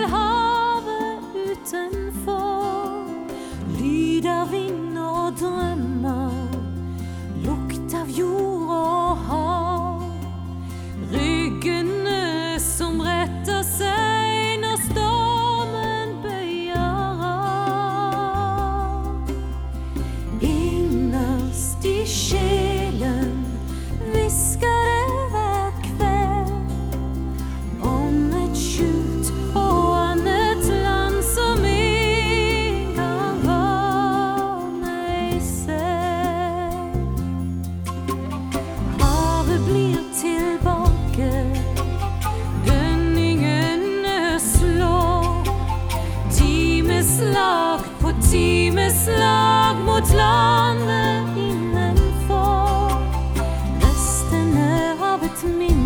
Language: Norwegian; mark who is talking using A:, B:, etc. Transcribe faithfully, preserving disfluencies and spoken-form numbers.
A: til havet utenfor. Lyd av vind og drømmer, lukt av jord og hav. Ryggene som retter seg når stormen bøyer av. Innerst i sjelen visker det hver kveld om et skjult og annet land som en gang var meg selv. Havet blir tilbake, dønningene slår timeslag på timeslag mot landet innenfor. Restene av et minne